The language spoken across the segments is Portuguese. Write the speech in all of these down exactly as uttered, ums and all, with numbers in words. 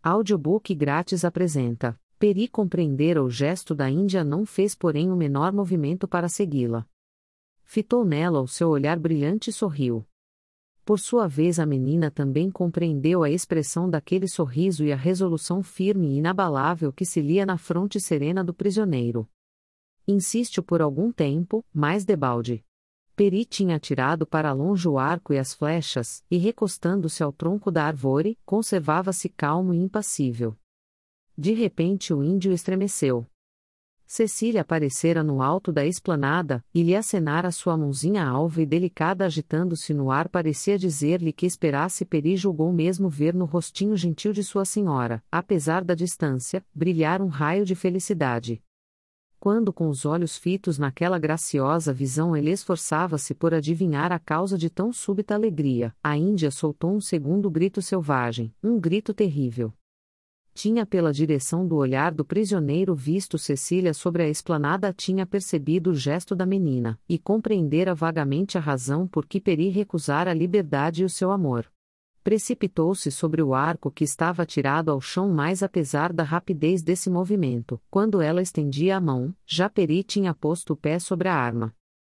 Audiobook grátis apresenta. Peri compreendera o gesto da Índia, não fez porém o menor movimento para segui-la. Fitou nela o seu olhar brilhante e sorriu. Por sua vez a menina também compreendeu a expressão daquele sorriso e a resolução firme e inabalável que se lia na fronte serena do prisioneiro. Insiste por algum tempo, mas debalde. Peri tinha atirado para longe o arco e as flechas, e recostando-se ao tronco da árvore, conservava-se calmo e impassível. De repente o índio estremeceu. Cecília aparecera no alto da esplanada, e lhe acenara sua mãozinha alva e delicada agitando-se no ar, parecia dizer-lhe que esperasse. Peri julgou mesmo ver no rostinho gentil de sua senhora, apesar da distância, brilhar um raio de felicidade. Quando com os olhos fitos naquela graciosa visão ele esforçava-se por adivinhar a causa de tão súbita alegria, a Índia soltou um segundo grito selvagem, um grito terrível. Tinha pela direção do olhar do prisioneiro visto Cecília sobre a esplanada, tinha percebido o gesto da menina, e compreendera vagamente a razão por que Peri recusara a liberdade e o seu amor. Precipitou-se sobre o arco que estava atirado ao chão, mas apesar da rapidez desse movimento, quando ela estendia a mão, já Peri tinha posto o pé sobre a arma.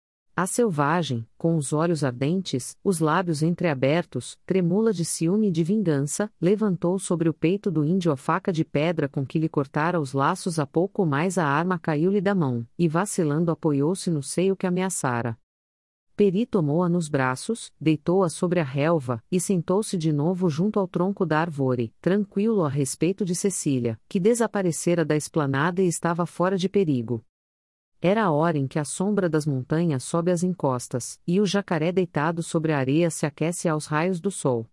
A selvagem, com os olhos ardentes, os lábios entreabertos, tremula de ciúme e de vingança, levantou sobre o peito do índio a faca de pedra com que lhe cortara os laços há pouco mais. A arma caiu-lhe da mão, e vacilando apoiou-se no seio que ameaçara. Peri tomou-a nos braços, deitou-a sobre a relva, e sentou-se de novo junto ao tronco da árvore, tranquilo a respeito de Cecília, que desaparecera da esplanada e estava fora de perigo. Era a hora em que a sombra das montanhas sobe às encostas, e o jacaré deitado sobre a areia se aquece aos raios do sol.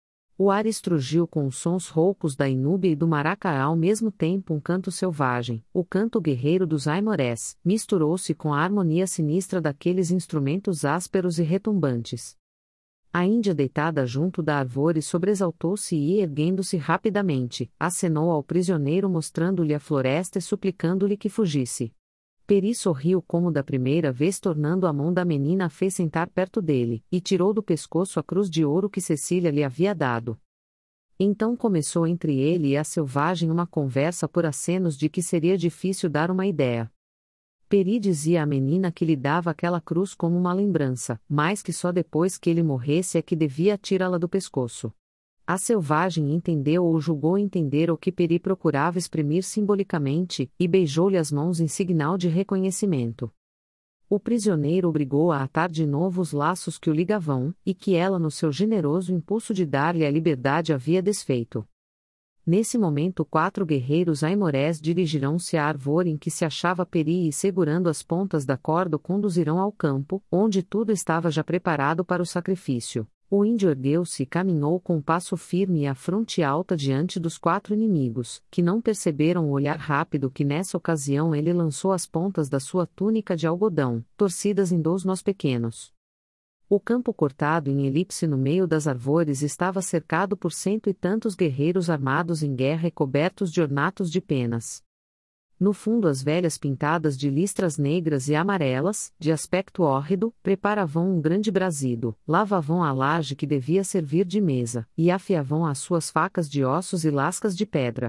O ar estrugiu com os sons roucos da inúbia e do maracá, ao mesmo tempo um canto selvagem, o canto guerreiro dos aimorés, misturou-se com a harmonia sinistra daqueles instrumentos ásperos e retumbantes. A Índia deitada junto da árvore sobressaltou-se e, erguendo-se rapidamente, acenou ao prisioneiro mostrando-lhe a floresta e suplicando-lhe que fugisse. Peri sorriu como da primeira vez, tornando a mão da menina a fez sentar perto dele, e tirou do pescoço a cruz de ouro que Cecília lhe havia dado. Então começou entre ele e a selvagem uma conversa por acenos de que seria difícil dar uma ideia. Peri dizia à menina que lhe dava aquela cruz como uma lembrança, mas que só depois que ele morresse é que devia tirá-la do pescoço. A selvagem entendeu ou julgou entender o que Peri procurava exprimir simbolicamente, e beijou-lhe as mãos em sinal de reconhecimento. O prisioneiro obrigou-a a atar de novo os laços que o ligavam, e que ela, no seu generoso impulso de dar-lhe a liberdade, havia desfeito. Nesse momento quatro guerreiros aimorés dirigirão-se à árvore em que se achava Peri e, segurando as pontas da corda, o conduzirão ao campo, onde tudo estava já preparado para o sacrifício. O índio ergueu-se e caminhou com um passo firme e a fronte alta diante dos quatro inimigos, que não perceberam o olhar rápido que nessa ocasião ele lançou as pontas da sua túnica de algodão, torcidas em dois nós pequenos. O campo cortado em elipse no meio das árvores estava cercado por cento e tantos guerreiros armados em guerra e cobertos de ornatos de penas. No fundo as velhas pintadas de listras negras e amarelas, de aspecto hórrido, preparavam um grande brazido, lavavam a laje que devia servir de mesa, e afiavam as suas facas de ossos e lascas de pedra.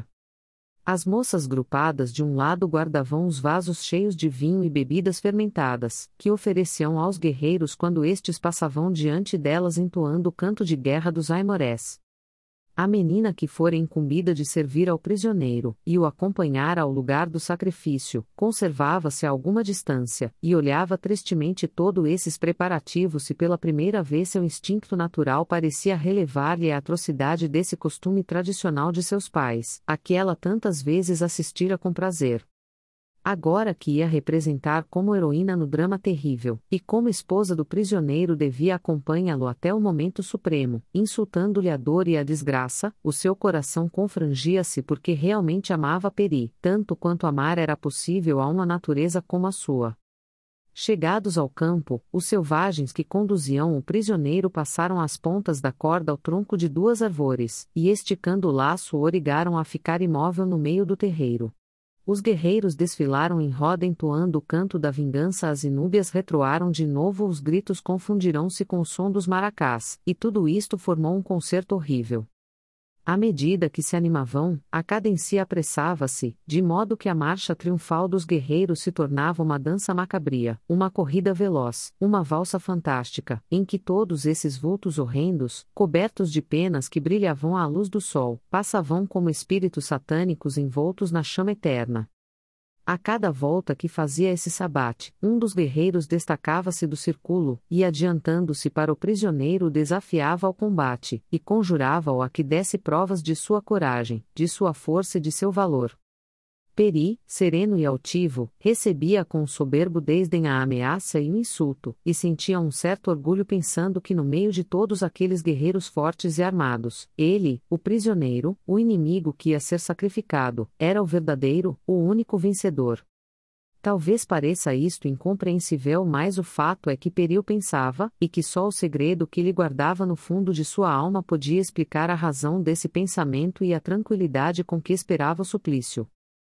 As moças grupadas de um lado guardavam os vasos cheios de vinho e bebidas fermentadas, que ofereciam aos guerreiros quando estes passavam diante delas entoando o canto de guerra dos aimorés. A menina que fora incumbida de servir ao prisioneiro, e o acompanhara ao lugar do sacrifício, conservava-se a alguma distância, e olhava tristemente todos esses preparativos, e pela primeira vez seu instinto natural parecia relevar-lhe a atrocidade desse costume tradicional de seus pais, a que ela tantas vezes assistira com prazer. Agora que ia representar como heroína no drama terrível, e como esposa do prisioneiro devia acompanhá-lo até o momento supremo, insultando-lhe a dor e a desgraça, o seu coração confrangia-se porque realmente amava Peri, tanto quanto amar era possível a uma natureza como a sua. Chegados ao campo, os selvagens que conduziam o prisioneiro passaram as pontas da corda ao tronco de duas árvores, e esticando o laço o obrigaram a ficar imóvel no meio do terreiro. Os guerreiros desfilaram em roda entoando o canto da vingança, as inúbias retroaram de novo, os gritos confundirão-se com o som dos maracás, e tudo isto formou um concerto horrível. À medida que se animavam, a cadência apressava-se, de modo que a marcha triunfal dos guerreiros se tornava uma dança macabria, uma corrida veloz, uma valsa fantástica, em que todos esses vultos horrendos, cobertos de penas que brilhavam à luz do sol, passavam como espíritos satânicos envoltos na chama eterna. A cada volta que fazia esse sabate, um dos guerreiros destacava-se do círculo, e adiantando-se para o prisioneiro desafiava ao combate, e conjurava-o a que desse provas de sua coragem, de sua força e de seu valor. Peri, sereno e altivo, recebia com soberbo desdém a ameaça e o insulto, e sentia um certo orgulho pensando que no meio de todos aqueles guerreiros fortes e armados, ele, o prisioneiro, o inimigo que ia ser sacrificado, era o verdadeiro, o único vencedor. Talvez pareça isto incompreensível, mas o fato é que Peri o pensava, e que só o segredo que lhe guardava no fundo de sua alma podia explicar a razão desse pensamento e a tranquilidade com que esperava o suplício.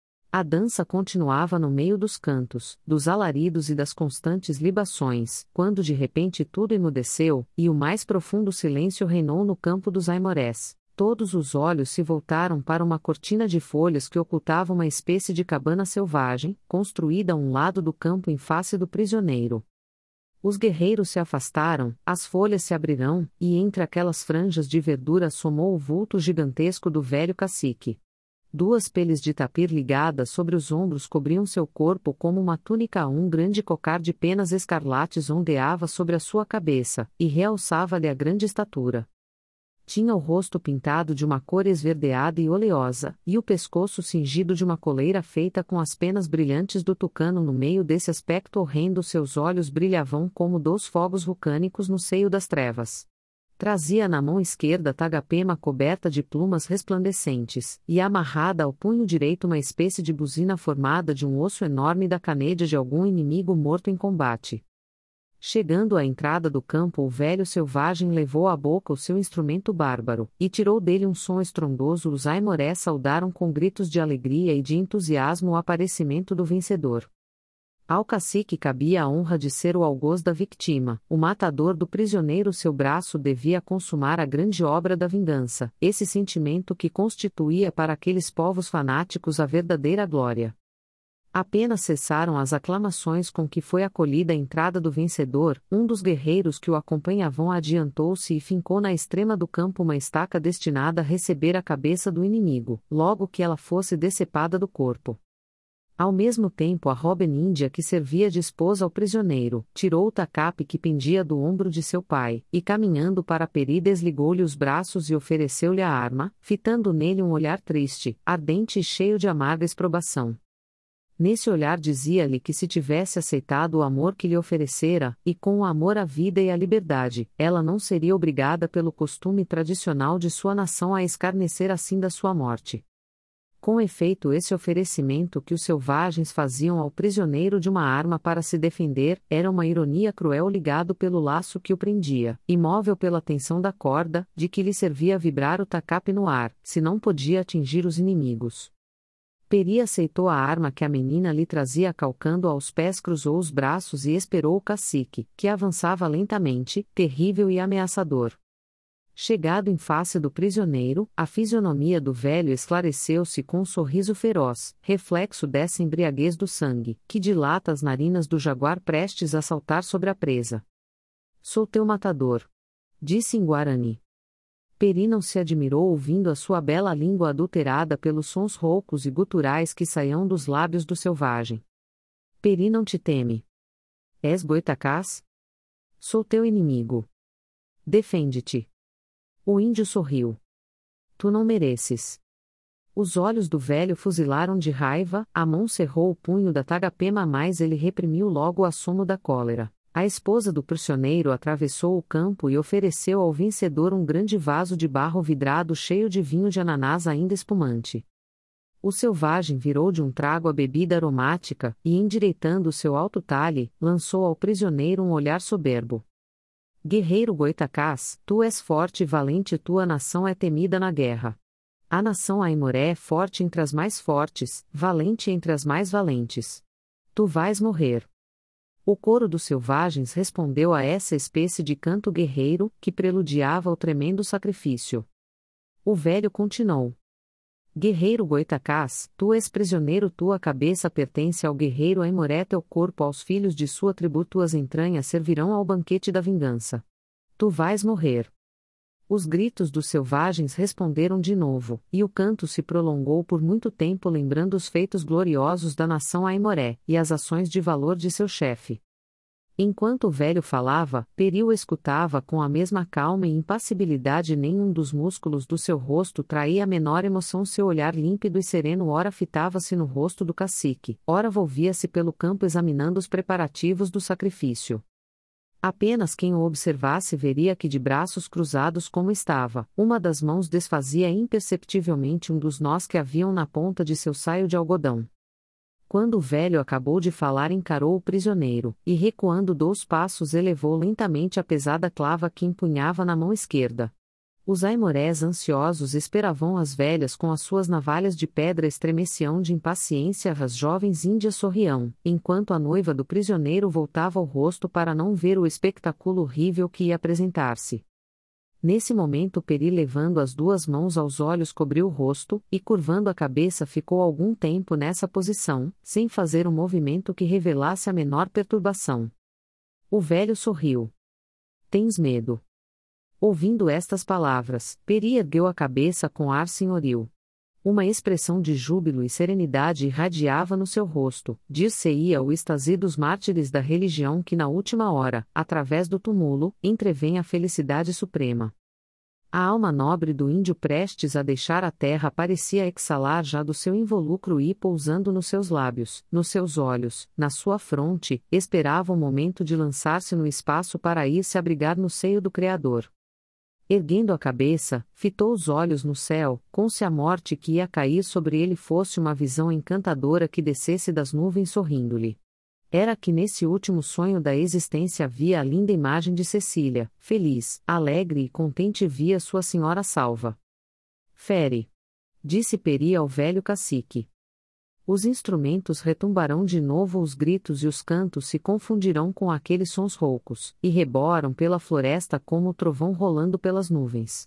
A dança continuava no meio dos cantos, dos alaridos e das constantes libações, quando de repente tudo emudeceu, e o mais profundo silêncio reinou no campo dos Aimorés. Todos os olhos se voltaram para uma cortina de folhas que ocultava uma espécie de cabana selvagem, construída a um lado do campo em face do prisioneiro. Os guerreiros se afastaram, as folhas se abrirão, e entre aquelas franjas de verdura assomou o vulto gigantesco do velho cacique. Duas peles de tapir ligadas sobre os ombros cobriam seu corpo como uma túnica, um grande cocar de penas escarlates ondeava sobre a sua cabeça, e realçava-lhe a grande estatura. Tinha o rosto pintado de uma cor esverdeada e oleosa, e o pescoço cingido de uma coleira feita com as penas brilhantes do tucano. No meio desse aspecto horrendo seus olhos brilhavam como dois fogos vulcânicos no seio das trevas. Trazia na mão esquerda tagapema coberta de plumas resplandecentes, e amarrada ao punho direito uma espécie de buzina formada de um osso enorme da canede de algum inimigo morto em combate. Chegando à entrada do campo, o velho selvagem levou à boca o seu instrumento bárbaro, e tirou dele um som estrondoso. Os Aimorés saudaram com gritos de alegria e de entusiasmo o aparecimento do vencedor. Ao cacique cabia a honra de ser o algoz da vítima, o matador do prisioneiro. Seu braço devia consumar a grande obra da vingança, esse sentimento que constituía para aqueles povos fanáticos a verdadeira glória. Apenas cessaram as aclamações com que foi acolhida a entrada do vencedor, um dos guerreiros que o acompanhavam adiantou-se e fincou na extrema do campo uma estaca destinada a receber a cabeça do inimigo, logo que ela fosse decepada do corpo. Ao mesmo tempo, a Robin Índia, que servia de esposa ao prisioneiro, tirou o tacape que pendia do ombro de seu pai, e caminhando para Peri desligou-lhe os braços e ofereceu-lhe a arma, fitando nele um olhar triste, ardente e cheio de amarga exprobação. Nesse olhar dizia-lhe que se tivesse aceitado o amor que lhe oferecera, e com o amor à vida e à liberdade, ela não seria obrigada pelo costume tradicional de sua nação a escarnecer assim da sua morte. Com efeito, esse oferecimento que os selvagens faziam ao prisioneiro de uma arma para se defender, era uma ironia cruel ligado pelo laço que o prendia, imóvel pela tensão da corda, de que lhe servia vibrar o tacape no ar, se não podia atingir os inimigos. Peri aceitou a arma que a menina lhe trazia calcando aos pés, cruzou os braços e esperou o cacique, que avançava lentamente, terrível e ameaçador. Chegado em face do prisioneiro, a fisionomia do velho esclareceu-se com um sorriso feroz, reflexo dessa embriaguez do sangue, que dilata as narinas do jaguar prestes a saltar sobre a presa. "Sou teu matador", disse em Guarani. Peri não se admirou ouvindo a sua bela língua adulterada pelos sons roucos e guturais que saíam dos lábios do selvagem. "Peri não te teme. És Goitacás? Sou teu inimigo. Defende-te." O índio sorriu. "Tu não mereces." Os olhos do velho fuzilaram de raiva, a mão cerrou o punho da tagapema, mas ele reprimiu logo o assomo da cólera. A esposa do prisioneiro atravessou o campo e ofereceu ao vencedor um grande vaso de barro vidrado cheio de vinho de ananás ainda espumante. O selvagem virou de um trago a bebida aromática, e endireitando o seu alto talhe, lançou ao prisioneiro um olhar soberbo. "Guerreiro Goitacás, tu és forte e valente, tua nação é temida na guerra. A nação Aimoré é forte entre as mais fortes, valente entre as mais valentes. Tu vais morrer." O coro dos selvagens respondeu a essa espécie de canto guerreiro, que preludiava o tremendo sacrifício. O velho continuou. Guerreiro Goitacás, tu és prisioneiro, tua cabeça pertence ao guerreiro Aimoré, teu corpo aos filhos de sua tribo, tuas entranhas servirão ao banquete da vingança. Tu vais morrer. Os gritos dos selvagens responderam de novo, e o canto se prolongou por muito tempo, lembrando os feitos gloriosos da nação Aimoré, e as ações de valor de seu chefe. Enquanto o velho falava, Peri o escutava com a mesma calma e impassibilidade. Nenhum dos músculos do seu rosto traía a menor emoção. Seu olhar límpido e sereno ora fitava-se no rosto do cacique, ora volvia-se pelo campo examinando os preparativos do sacrifício. Apenas quem o observasse veria que, de braços cruzados como estava, uma das mãos desfazia imperceptivelmente um dos nós que haviam na ponta de seu saio de algodão. Quando o velho acabou de falar, encarou o prisioneiro, e recuando dois passos elevou lentamente a pesada clava que empunhava na mão esquerda. Os aimorés ansiosos esperavam as velhas com as suas navalhas de pedra, estremeciam de impaciência. As jovens índias sorriam, enquanto a noiva do prisioneiro voltava o rosto para não ver o espectáculo horrível que ia apresentar-se. Nesse momento, Peri, levando as duas mãos aos olhos, cobriu o rosto, e curvando a cabeça ficou algum tempo nessa posição, sem fazer um movimento que revelasse a menor perturbação. O velho sorriu. Tens medo? Ouvindo estas palavras, Peri ergueu a cabeça com ar senhoril. Uma expressão de júbilo e serenidade irradiava no seu rosto, dir-se-ia o êxtase dos mártires da religião que na última hora, através do túmulo, entrevém a felicidade suprema. A alma nobre do índio prestes a deixar a terra parecia exalar já do seu involucro e, pousando nos seus lábios, nos seus olhos, na sua fronte, esperava o momento de lançar-se no espaço para ir se abrigar no seio do Criador. Erguendo a cabeça, fitou os olhos no céu, como se a morte que ia cair sobre ele fosse uma visão encantadora que descesse das nuvens sorrindo-lhe. Era que nesse último sonho da existência havia a linda imagem de Cecília, feliz, alegre e contente, via sua senhora salva. Fere! Disse Peri ao velho cacique. Os instrumentos retumbarão de novo, os gritos e os cantos se confundirão com aqueles sons roucos, e reboam pela floresta como o trovão rolando pelas nuvens.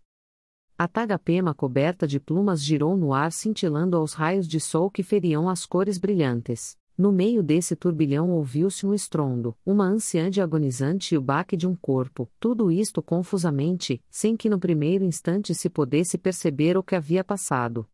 A tagapema coberta de plumas girou no ar, cintilando aos raios de sol que feriam as cores brilhantes. No meio desse turbilhão ouviu-se um estrondo, uma ânsia agonizante e o baque de um corpo, tudo isto confusamente, sem que no primeiro instante se pudesse perceber o que havia passado.